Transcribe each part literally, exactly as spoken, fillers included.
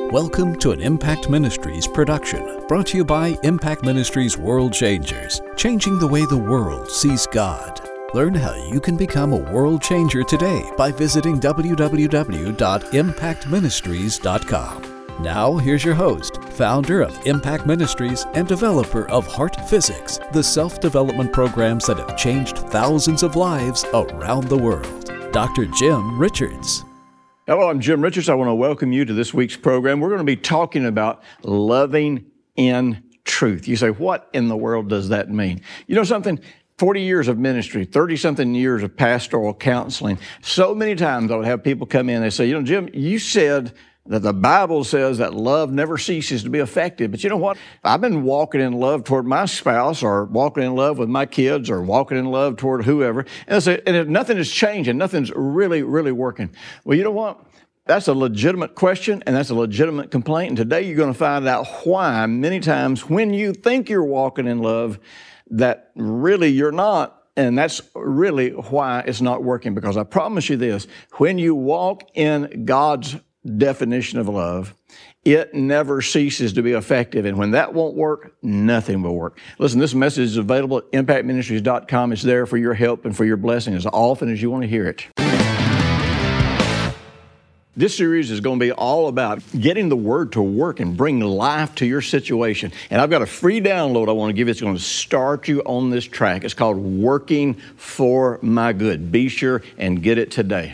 Welcome to an Impact Ministries production, brought to you by Impact Ministries World Changers, changing the way the world sees God. Learn how you can become a world changer today by visiting w w w dot impact ministries dot com. Now, here's your host, founder of Impact Ministries and developer of Heart Physics, the self-development programs that have changed thousands of lives around the world, Doctor Jim Richards. Hello, I'm Jim Richards. I want to welcome you to this week's program. We're going to be talking about loving in truth. You say, what in the world does that mean? You know something? forty years of ministry, thirty-something years of pastoral counseling. So many times I would have people come in and they say, you know, Jim, you said that the Bible says that love never ceases to be effective. But you know what? I've been walking in love toward my spouse or walking in love with my kids or walking in love toward whoever. And, I say, and if nothing is changing, nothing's really, really working. Well, you know what? That's a legitimate question and that's a legitimate complaint. And today you're going to find out why many times when you think you're walking in love, that really you're not. And that's really why it's not working. Because I promise you this, when you walk in God's definition of love, it never ceases to be effective. And when that won't work, nothing will work. Listen, this message is available at impact ministries dot com. It's there for your help and for your blessing as often as you want to hear it. This series is going to be all about getting the Word to work and bring life to your situation. And I've got a free download I want to give you. It's going to start you on this track. It's called Working for My Good. Be sure and get it today.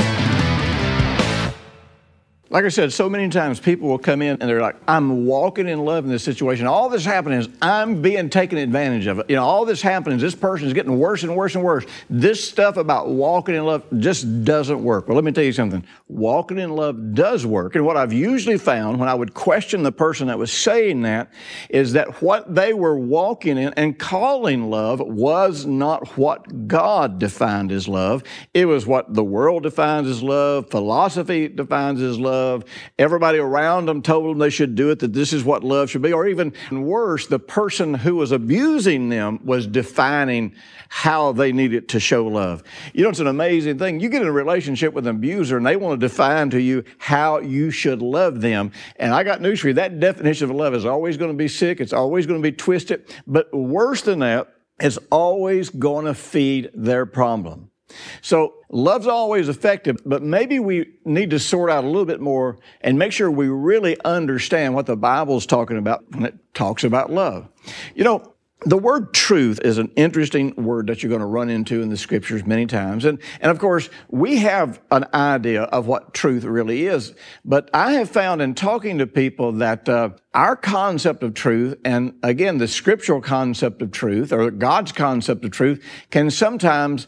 Like I said, so many times people will come in and they're like, I'm walking in love in this situation. All this happening is I'm being taken advantage of. You know, all this happening is this person is getting worse and worse and worse. This stuff about walking in love just doesn't work. Well, let me tell you something. Walking in love does work. And what I've usually found when I would question the person that was saying that is that what they were walking in and calling love was not what God defined as love. It was what the world defines as love, philosophy defines as love. Everybody around them told them they should do it, that this is what love should be. Or even worse, the person who was abusing them was defining how they needed to show love. You know, it's an amazing thing. You get in a relationship with an abuser and they want to define to you how you should love them. And I got news for you. That definition of love is always going to be sick. It's always going to be twisted. But worse than that, it's always going to feed their problem. So love's always effective, but maybe we need to sort out a little bit more and make sure we really understand what the Bible's talking about when it talks about love. You know, the word truth is an interesting word that you're going to run into in the Scriptures many times. And, and of course, we have an idea of what truth really is. But I have found in talking to people that uh, our concept of truth, and again, the scriptural concept of truth, or God's concept of truth, can sometimes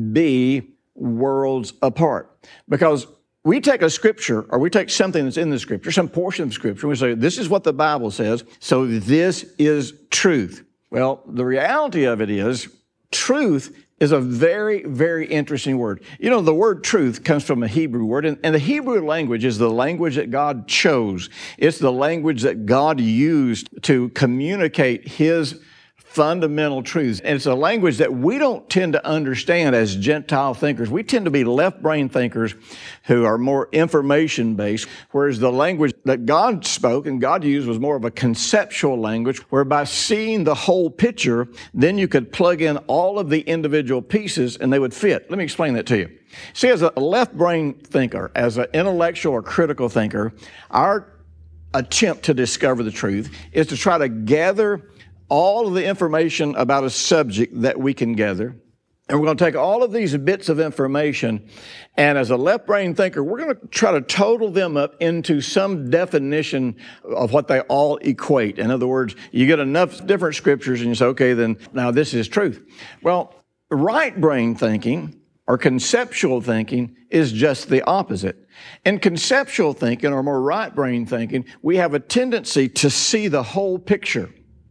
be worlds apart. Because we take a scripture, or we take something that's in the scripture, some portion of scripture, and we say, this is what the Bible says, so this is truth. Well, the reality of it is, truth is a very, very interesting word. You know, the word truth comes from a Hebrew word, and, and the Hebrew language is the language that God chose. It's the language that God used to communicate His fundamental truths. And it's a language that we don't tend to understand as Gentile thinkers. We tend to be left-brain thinkers who are more information-based, whereas the language that God spoke and God used was more of a conceptual language, whereby seeing the whole picture, then you could plug in all of the individual pieces and they would fit. Let me explain that to you. See, as a left-brain thinker, as an intellectual or critical thinker, our attempt to discover the truth is to try to gather all of the information about a subject that we can gather. And we're going to take all of these bits of information, and as a left-brain thinker, we're going to try to total them up into some definition of what they all equate. In other words, you get enough different scriptures and you say, okay, then now this is truth. Well, right-brain thinking or conceptual thinking is just the opposite. In conceptual thinking, or more right-brain thinking, we have a tendency to see the whole picture.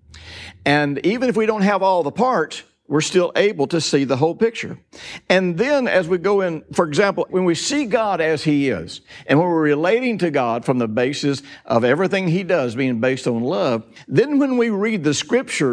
And even if we don't have all the parts, we're still able to see the whole picture. And then as we go in, for example, when we see God as He is, and when we're relating to God from the basis of everything He does being based on love, then when we read the Scriptures,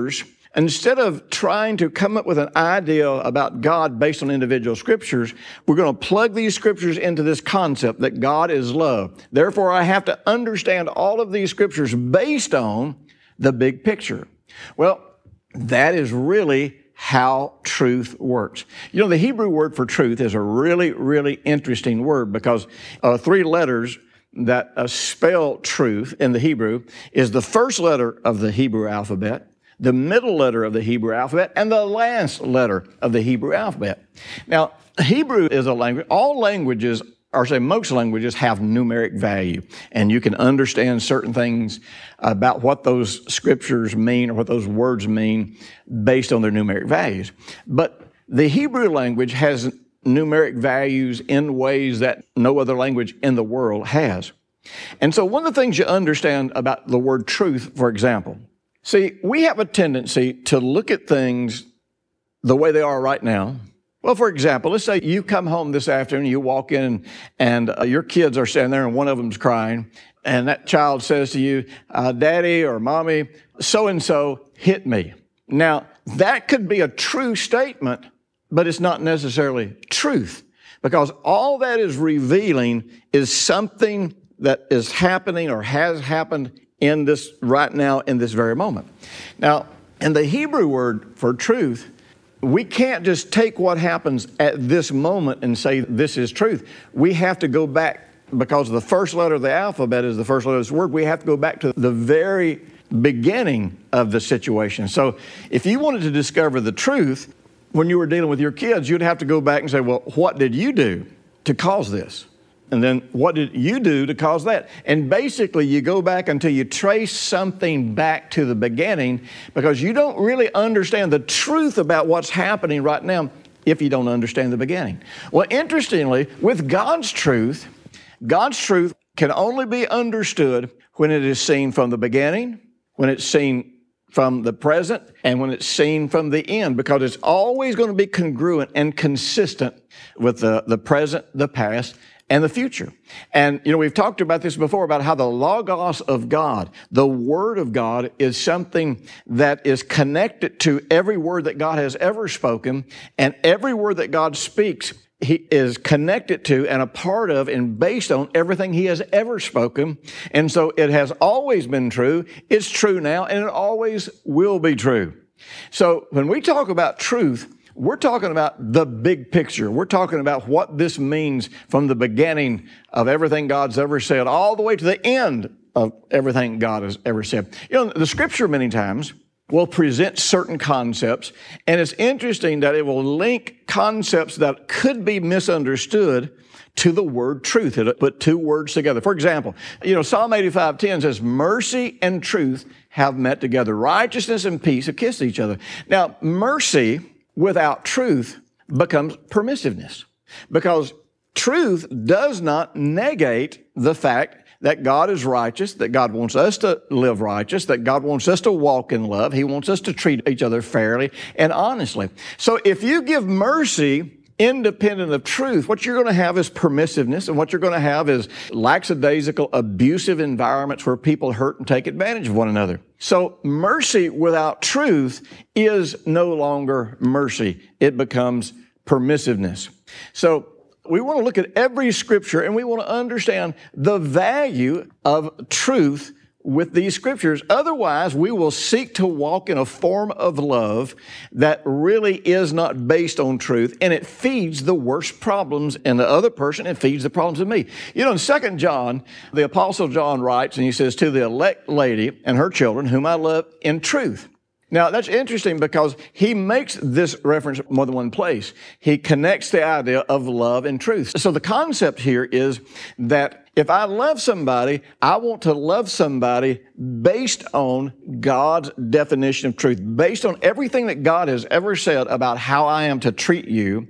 Instead of trying to come up with an idea about God based on individual scriptures, we're going to plug these scriptures into this concept that God is love. Therefore, I have to understand all of these scriptures based on the big picture. Well, that is really how truth works. You know, the Hebrew word for truth is a really, really interesting word because uh, three letters that uh, spell truth in the Hebrew is the first letter of the Hebrew alphabet, the middle letter of the Hebrew alphabet, and the last letter of the Hebrew alphabet. Now, Hebrew is a language, all languages, or say most languages, have numeric value, and you can understand certain things about what those scriptures mean or what those words mean based on their numeric values. But the Hebrew language has numeric values in ways that no other language in the world has. And so one of the things you understand about the word truth, for example, see, we have a tendency to look at things the way they are right now. Well, for example, let's say you come home this afternoon, you walk in and uh, your kids are standing there and one of them's crying, and that child says to you, uh, Daddy or Mommy, so-and-so hit me. Now, that could be a true statement, but it's not necessarily truth, because all that is revealing is something that is happening or has happened in this right now, in this very moment. Now, in the Hebrew word for truth, we can't just take what happens at this moment and say this is truth. We have to go back, because the first letter of the alphabet is the first letter of this word, we have to go back to the very beginning of the situation. So if you wanted to discover the truth when you were dealing with your kids, you'd have to go back and say, well, what did you do to cause this? And then what did you do to cause that? And basically you go back until you trace something back to the beginning, because you don't really understand the truth about what's happening right now if you don't understand the beginning. Well, interestingly, with God's truth, God's truth can only be understood when it is seen from the beginning, when it's seen from the present, and when it's seen from the end, because it's always going to be congruent and consistent with the, the present, the past, and the future. And, you know, we've talked about this before, about how the Logos of God, the Word of God, is something that is connected to every word that God has ever spoken, and every word that God speaks, He is connected to and a part of and based on everything He has ever spoken. And so it has always been true, it's true now, and it always will be true. So when we talk about truth, we're talking about the big picture. We're talking about what this means from the beginning of everything God's ever said all the way to the end of everything God has ever said. You know, the Scripture many times will present certain concepts, and it's interesting that it will link concepts that could be misunderstood to the word truth. It'll put two words together. For example, you know, Psalm eighty-five ten says, mercy and truth have met together. Righteousness and peace have kissed each other. Now, mercy without truth becomes permissiveness, because truth does not negate the fact that God is righteous, that God wants us to live righteous, that God wants us to walk in love. He wants us to treat each other fairly and honestly. So if you give mercy independent of truth, what you're going to have is permissiveness, and what you're going to have is lackadaisical, abusive environments where people hurt and take advantage of one another. So mercy without truth is no longer mercy. It becomes permissiveness. So we want to look at every scripture, and we want to understand the value of truth with these scriptures. Otherwise, we will seek to walk in a form of love that really is not based on truth, and it feeds the worst problems in the other person. It feeds the problems in me. You know, in Second John, the Apostle John writes, and he says, to the elect lady and her children, whom I love in truth. Now, that's interesting because he makes this reference more than one place. He connects the idea of love and truth. So the concept here is that if I love somebody, I want to love somebody based on God's definition of truth, based on everything that God has ever said about how I am to treat you,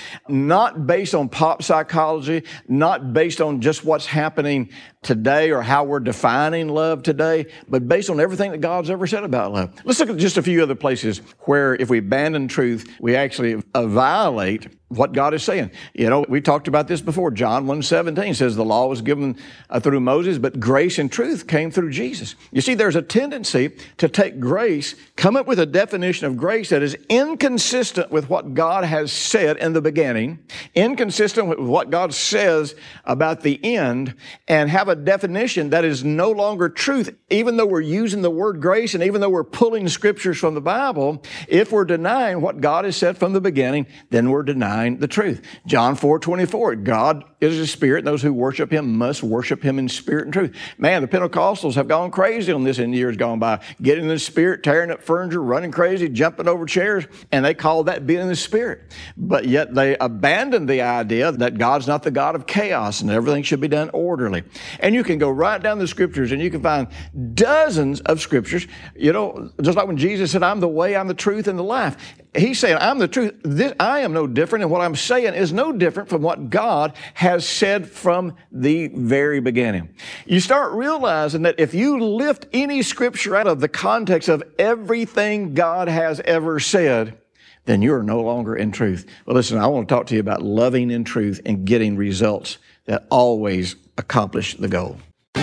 not based on pop psychology, not based on just what's happening today or how we're defining love today, but based on everything that God's ever said about love. Let's look at just a few other places where if we abandon truth, we actually violate what God is saying. You know, we talked about this before. John one seventeen says the law was given given uh, through Moses, but grace and truth came through Jesus. You see, there's a tendency to take grace, come up with a definition of grace that is inconsistent with what God has said in the beginning, inconsistent with what God says about the end, and have a definition that is no longer truth. Even though we're using the word grace and even though we're pulling scriptures from the Bible, if we're denying what God has said from the beginning, then we're denying the truth. John four twenty-four, God is a spirit, and those who worship him must worship him in spirit and truth. Man, the Pentecostals have gone crazy on this in years gone by, getting in the spirit, tearing up furniture, running crazy, jumping over chairs, and they call that being in the spirit. But yet they abandoned the idea that God's not the God of chaos and everything should be done orderly. And you can go right down the scriptures and you can find dozens of scriptures, you know, just like when Jesus said, I'm the way, I'm the truth, and the life. He's saying, I'm the truth. This, I am no different, and what I'm saying is no different from what God has said from the very beginning. You start realizing that if you lift any scripture out of the context of everything God has ever said, then you're no longer in truth. Well, listen, I want to talk to you about loving in truth and getting results that always accomplish the goal.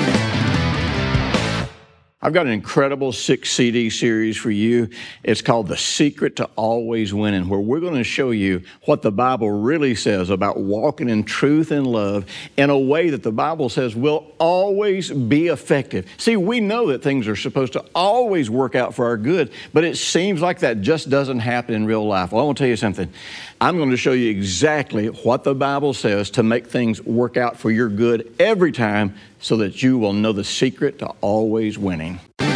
I've got an incredible six C D series for you. It's called The Secret to Always Winning, where we're going to show you what the Bible really says about walking in truth and love in a way that the Bible says will always be effective. See, we know that things are supposed to always work out for our good, but it seems like that just doesn't happen in real life. Well, I want to tell you something. I'm going to show you exactly what the Bible says to make things work out for your good every time, so that you will know the secret to always winning.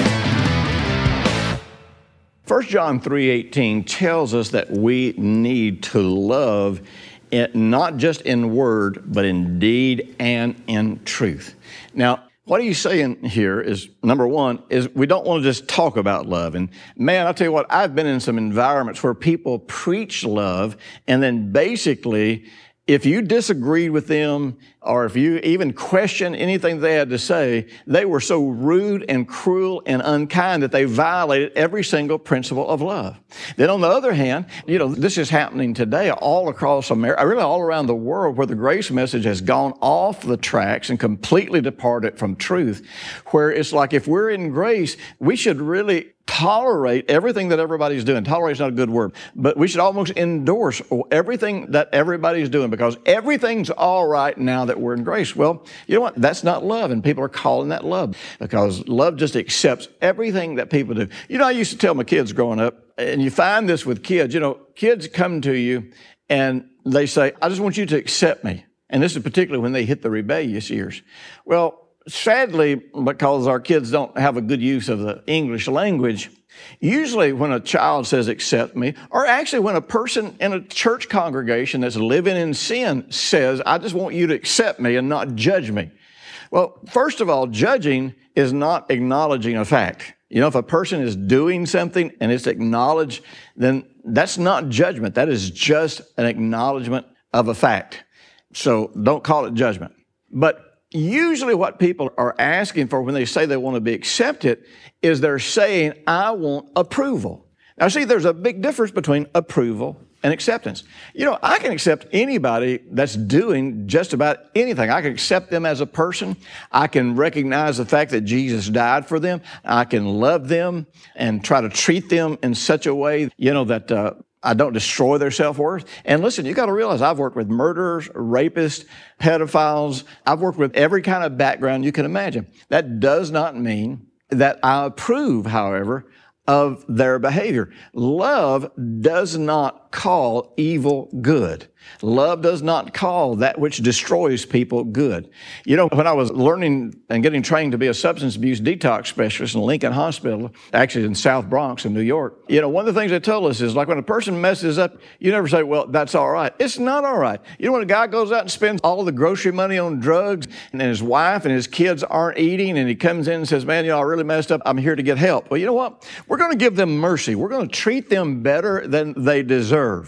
First John three eighteen tells us that we need to love it, not just in word, but in deed and in truth. Now, what he's saying here is, number one, is we don't want to just talk about love. And man, I'll tell you what, I've been in some environments where people preach love, and then basically, if you disagreed with them, or if you even questioned anything they had to say, they were so rude and cruel and unkind that they violated every single principle of love. Then on the other hand, you know, this is happening today all across America, really all around the world, where the grace message has gone off the tracks and completely departed from truth, where it's like if we're in grace, we should really tolerate everything that everybody's doing. Tolerate is not a good word, but we should almost endorse everything that everybody's doing, because everything's all right now that we're in grace. Well, you know what? That's not love, and people are calling that love, because love just accepts everything that people do. You know, I used to tell my kids growing up, and you find this with kids, you know, kids come to you and they say, I just want you to accept me. And this is particularly when they hit the rebellious years. Well, sadly, because our kids don't have a good use of the English language, usually when a child says, accept me, or actually when a person in a church congregation that's living in sin says, I just want you to accept me and not judge me. Well, first of all, judging is not acknowledging a fact. You know, if a person is doing something and it's acknowledged, then that's not judgment. That is just an acknowledgement of a fact. So don't call it judgment. But usually what people are asking for when they say they want to be accepted is they're saying, I want approval. Now, see, there's a big difference between approval and acceptance. You know, I can accept anybody that's doing just about anything. I can accept them as a person. I can recognize the fact that Jesus died for them. I can love them and try to treat them in such a way, you know, that uh, I don't destroy their self-worth. And listen, you got to realize I've worked with murderers, rapists, pedophiles. I've worked with every kind of background you can imagine. That does not mean that I approve, however, of their behavior. Love does not call evil good. Love does not call that which destroys people good. You know, when I was learning and getting trained to be a substance abuse detox specialist in Lincoln Hospital, actually in South Bronx in New York, you know, one of the things they told us is like when a person messes up, you never say, well, that's all right. It's not all right. You know, when a guy goes out and spends all the grocery money on drugs and his wife and his kids aren't eating and he comes in and says, man, you know, I really messed up. I'm here to get help. Well, you know what? We're going to give them mercy. We're going to treat them better than they deserve.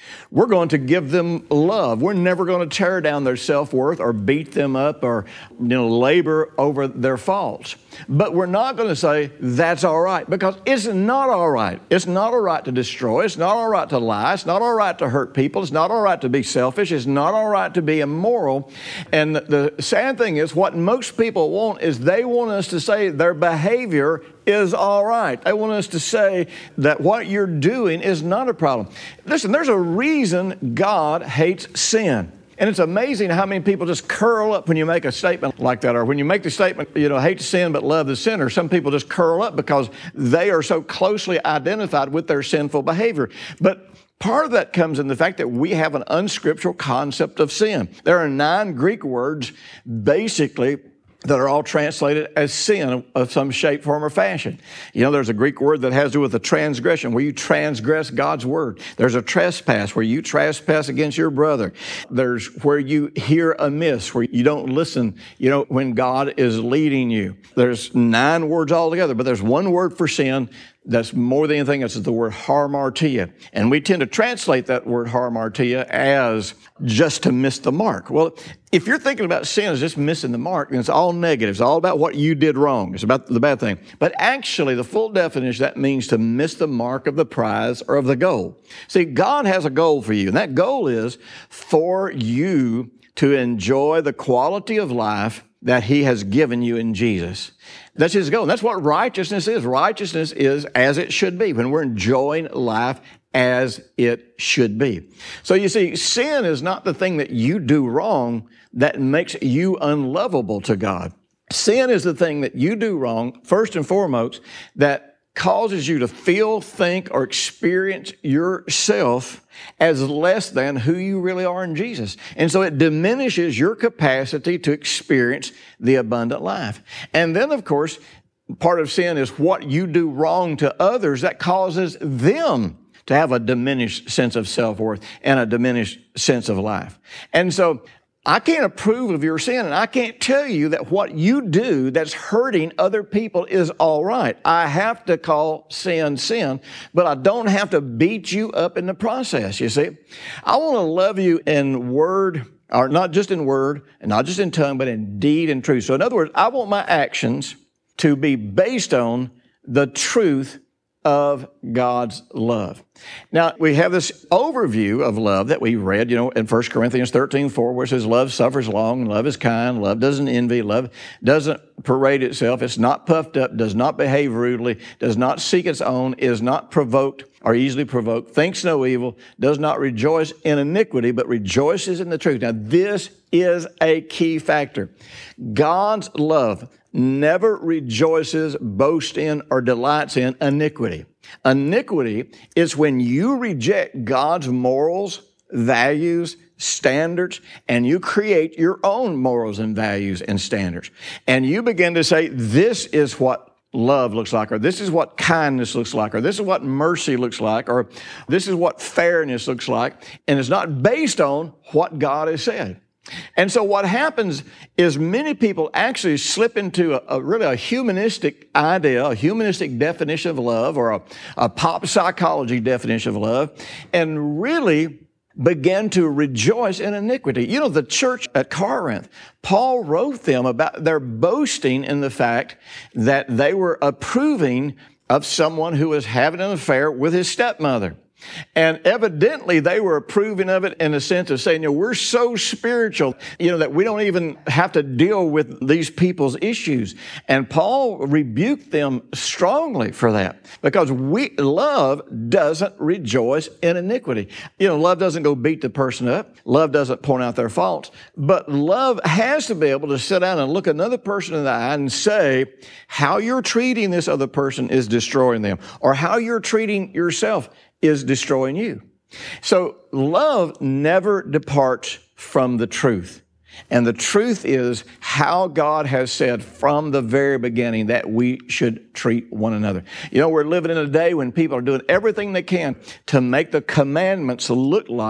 We're going to give them love. We're never going to tear down their self-worth or beat them up or, you know, labor over their faults. But we're not going to say that's all right, because it's not all right. It's not all right to destroy. It's not all right to lie. It's not all right to hurt people. It's not all right to be selfish. It's not all right to be immoral. And the sad thing is, what most people want is they want us to say their behavior is all right. They want us to say that what you're doing is not a problem. Listen, there's a reason God hates sin. And it's amazing how many people just curl up when you make a statement like that, or when you make the statement, you know, hate sin but love the sinner. Some people just curl up because they are so closely identified with their sinful behavior. But part of that comes in the fact that we have an unscriptural concept of sin. There are nine Greek words, basically, that are all translated as sin of some shape, form, or fashion. You know, there's a Greek word that has to do with a transgression, where you transgress God's word. There's a trespass, where you trespass against your brother. There's where you hear amiss, where you don't listen, you know, when God is leading you. There's nine words altogether, but there's one word for sin that's more than anything else, is the word hamartia. And we tend to translate that word hamartia as just to miss the mark. Well, if you're thinking about sin as just missing the mark, then it's all negative. It's all about what you did wrong. It's about the bad thing. But actually, the full definition, that means to miss the mark of the prize or of the goal. See, God has a goal for you, and that goal is for you to enjoy the quality of life that He has given you in Jesus. That's His goal. And that's what righteousness is. Righteousness is as it should be, when we're enjoying life as it should be. So you see, sin is not the thing that you do wrong that makes you unlovable to God. Sin is the thing that you do wrong, first and foremost, that causes you to feel, think, or experience yourself as less than who you really are in Jesus. And so it diminishes your capacity to experience the abundant life. And then, of course, part of sin is what you do wrong to others that causes them to have a diminished sense of self-worth and a diminished sense of life. And so I can't approve of your sin, and I can't tell you that what you do that's hurting other people is all right. I have to call sin sin, but I don't have to beat you up in the process, you see. I want to love you in word, or not just in word, and not just in tongue, but in deed and truth. So in other words, I want my actions to be based on the truth of God's love. Now, we have this overview of love that we read, you know, in First Corinthians thirteen four, where it says, love suffers long, love is kind, love doesn't envy, love doesn't parade itself, it's not puffed up, does not behave rudely, does not seek its own, is not provoked or easily provoked, thinks no evil, does not rejoice in iniquity, but rejoices in the truth. Now, this is a key factor. God's love never rejoices, boasts in, or delights in iniquity. Iniquity is when you reject God's morals, values, standards, and you create your own morals and values and standards. And you begin to say, this is what love looks like, or this is what kindness looks like, or this is what mercy looks like, or this is what fairness looks like. And it's not based on what God has said. And so what happens is many people actually slip into a, a really a humanistic idea, a humanistic definition of love, or a, a pop psychology definition of love, and really begin to rejoice in iniquity. You know, the church at Corinth, Paul wrote them about their boasting in the fact that they were approving of someone who was having an affair with his stepmother. And evidently, they were approving of it in the sense of saying, you know, we're so spiritual, you know, that we don't even have to deal with these people's issues. And Paul rebuked them strongly for that, because we, love doesn't rejoice in iniquity. You know, love doesn't go beat the person up. Love doesn't point out their faults. But love has to be able to sit down and look another person in the eye and say, how you're treating this other person is destroying them, or how you're treating yourself is destroying you. So love never departs from the truth. And the truth is how God has said from the very beginning that we should treat one another. You know, we're living in a day when people are doing everything they can to make the commandments look like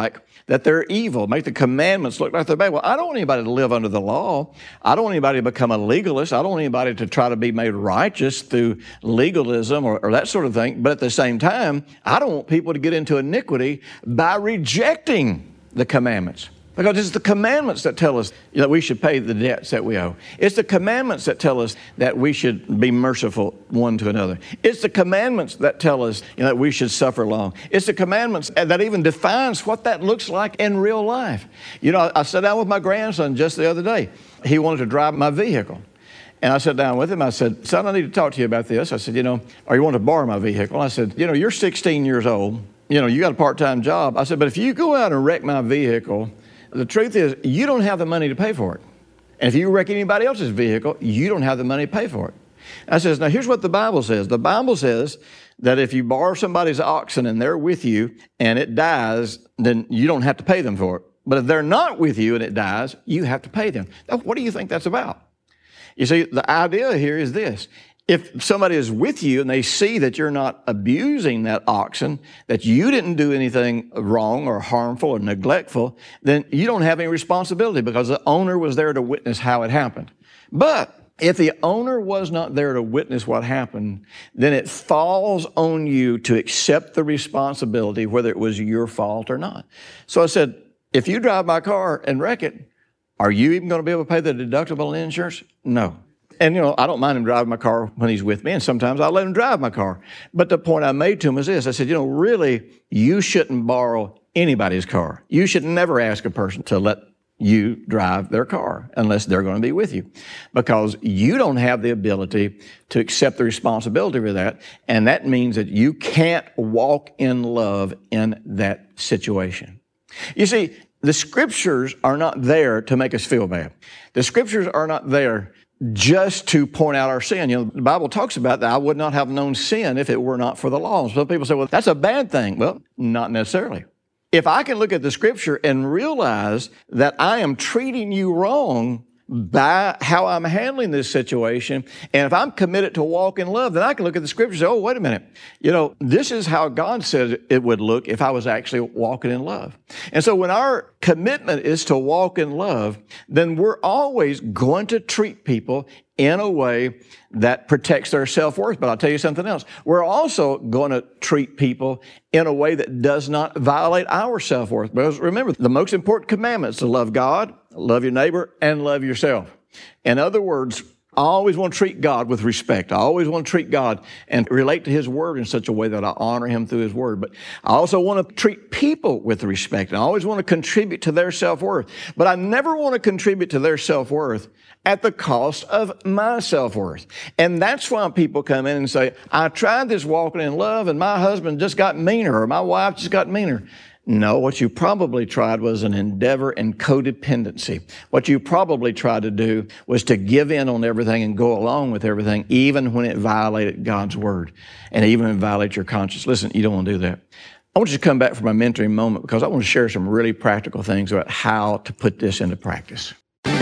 that they're evil, make the commandments look like they're bad. Well, I don't want anybody to live under the law. I don't want anybody to become a legalist. I don't want anybody to try to be made righteous through legalism or, or that sort of thing. But at the same time, I don't want people to get into iniquity by rejecting the commandments. Because it's the commandments that tell us that we should pay the debts that we owe. It's the commandments that tell us that we should be merciful one to another. It's the commandments that tell us you know, that we should suffer long. It's the commandments that even defines what that looks like in real life. You know, I sat down with my grandson just the other day. He wanted to drive my vehicle. And I sat down with him. I said, son, I need to talk to you about this. I said, you know, or you want to borrow my vehicle? I said, you know, you're sixteen years old. You know, you got a part-time job. I said, but if you go out and wreck my vehicle, the truth is, you don't have the money to pay for it. And if you wreck anybody else's vehicle, you don't have the money to pay for it. I says, now here's what the Bible says. The Bible says that if you borrow somebody's oxen and they're with you and it dies, then you don't have to pay them for it. But if they're not with you and it dies, you have to pay them. Now, what do you think that's about? You see, the idea here is this. If somebody is with you and they see that you're not abusing that oxen, that you didn't do anything wrong or harmful or neglectful, then you don't have any responsibility because the owner was there to witness how it happened. But if the owner was not there to witness what happened, then it falls on you to accept the responsibility, whether it was your fault or not. So I said, if you drive my car and wreck it, are you even going to be able to pay the deductible and insurance? No. And, you know, I don't mind him driving my car when he's with me, and sometimes I let him drive my car. But the point I made to him was this. I said, you know, really, you shouldn't borrow anybody's car. You should never ask a person to let you drive their car unless they're going to be with you, because you don't have the ability to accept the responsibility for that, and that means that you can't walk in love in that situation. You see, the Scriptures are not there to make us feel bad. The Scriptures are not there just to point out our sin. You know, the Bible talks about that I would not have known sin if it were not for the law. Some people say, well, that's a bad thing. Well, not necessarily. If I can look at the Scripture and realize that I am treating you wrong by how I'm handling this situation, and if I'm committed to walk in love, then I can look at the Scripture and say, oh, wait a minute. You know, this is how God says it would look if I was actually walking in love. And so when our commitment is to walk in love, then we're always going to treat people in a way that protects their self-worth. But I'll tell you something else. We're also going to treat people in a way that does not violate our self-worth. Because remember, the most important commandment is to love God, love your neighbor, and love yourself. In other words, I always want to treat God with respect. I always want to treat God and relate to His Word in such a way that I honor Him through His Word. But I also want to treat people with respect. And I always want to contribute to their self-worth. But I never want to contribute to their self-worth at the cost of my self-worth. And that's why people come in and say, I tried this walking in love and my husband just got meaner or my wife just got meaner. No, what you probably tried was an endeavor in codependency. What you probably tried to do was to give in on everything and go along with everything, even when it violated God's Word and even when it violates your conscience. Listen, you don't want to do that. I want you to come back for my mentoring moment because I want to share some really practical things about how to put this into practice.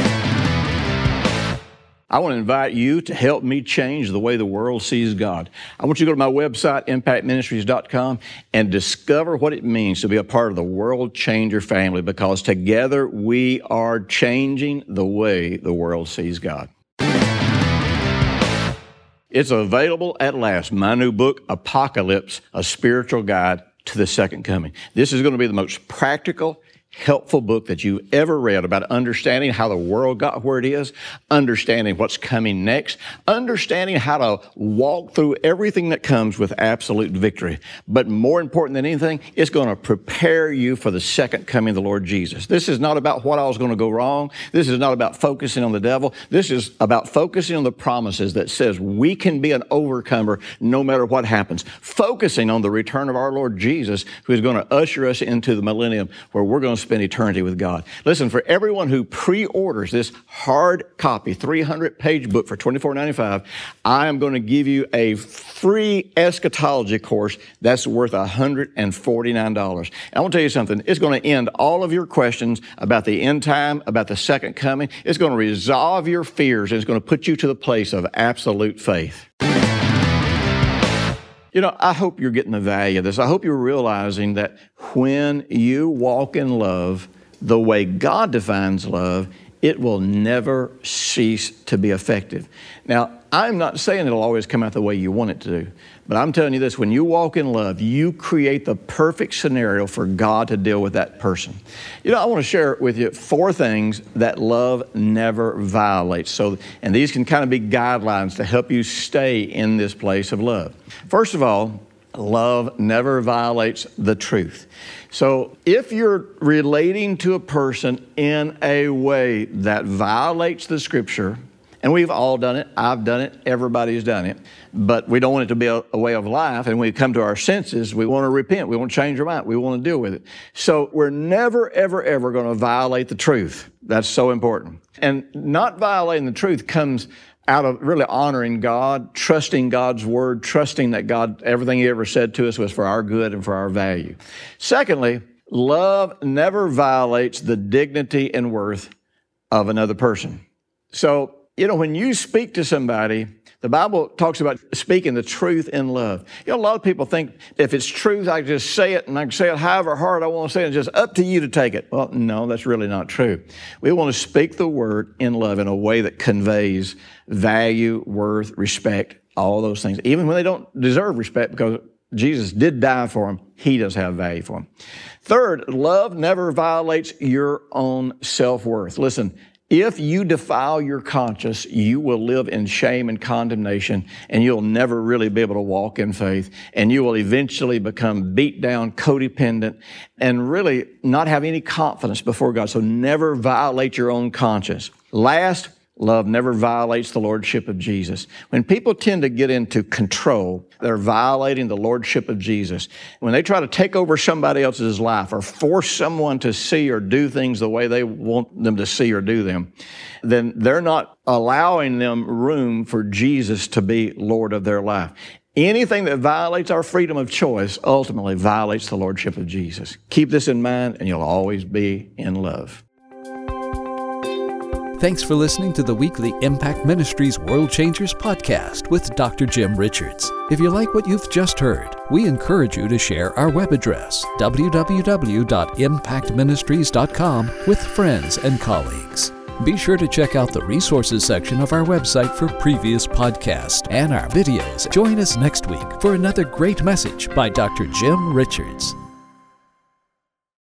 I want to invite you to help me change the way the world sees God. I want you to go to my website, impact ministries dot com, and discover what it means to be a part of the World Changer family, because together we are changing the way the world sees God. It's available at last, my new book, Apocalypse, A Spiritual Guide to the Second Coming. This is going to be the most practical, helpful book that you ever read about understanding how the world got where it is, understanding what's coming next, understanding how to walk through everything that comes with absolute victory. But more important than anything, it's going to prepare you for the second coming of the Lord Jesus. This is not about what all's going to go wrong. This is not about focusing on the devil. This is about focusing on the promises that says we can be an overcomer no matter what happens. Focusing on the return of our Lord Jesus, who is going to usher us into the millennium where we're going to spend eternity with God. Listen, for everyone who pre-orders this hard copy, three hundred page book for twenty-four ninety-five, I am going to give you a free eschatology course that's worth one hundred forty-nine dollars. And I want to tell you something. It's going to end all of your questions about the end time, about the second coming. It's going to resolve your fears, and it's going to put you to the place of absolute faith. You know, I hope you're getting the value of this. I hope you're realizing that when you walk in love the way God defines love, it will never cease to be effective. Now, I'm not saying it'll always come out the way you want it to do, but I'm telling you this, when you walk in love, you create the perfect scenario for God to deal with that person. You know, I want to share with you four things that love never violates. So, and these can kind of be guidelines to help you stay in this place of love. First of all, love never violates the truth. So if you're relating to a person in a way that violates the Scripture, and we've all done it, I've done it, everybody's done it, but we don't want it to be a, a way of life, and when we come to our senses, we want to repent, we want to change our mind, we want to deal with it. So we're never, ever, ever going to violate the truth. That's so important. And not violating the truth comes out of really honoring God, trusting God's Word, trusting that God, everything He ever said to us was for our good and for our value. Secondly, love never violates the dignity and worth of another person. So, you know, when you speak to somebody, the Bible talks about speaking the truth in love. You know, a lot of people think if it's truth, I can just say it, and I can say it however hard I want to say it. It's just up to you to take it. Well, no, that's really not true. We want to speak the word in love in a way that conveys value, worth, respect, all those things, even when they don't deserve respect, because Jesus did die for them. He does have value for them. Third, love never violates your own self-worth. Listen, if you defile your conscience, you will live in shame and condemnation, and you'll never really be able to walk in faith, and you will eventually become beat down, codependent, and really not have any confidence before God. So never violate your own conscience. Last, love never violates the lordship of Jesus. When people tend to get into control, they're violating the lordship of Jesus. When they try to take over somebody else's life or force someone to see or do things the way they want them to see or do them, then they're not allowing them room for Jesus to be Lord of their life. Anything that violates our freedom of choice ultimately violates the lordship of Jesus. Keep this in mind, and you'll always be in love. Thanks for listening to the weekly Impact Ministries World Changers podcast with Doctor Jim Richards. If you like what you've just heard, we encourage you to share our web address, w w w dot impact ministries dot com, with friends and colleagues. Be sure to check out the resources section of our website for previous podcasts and our videos. Join us next week for another great message by Doctor Jim Richards.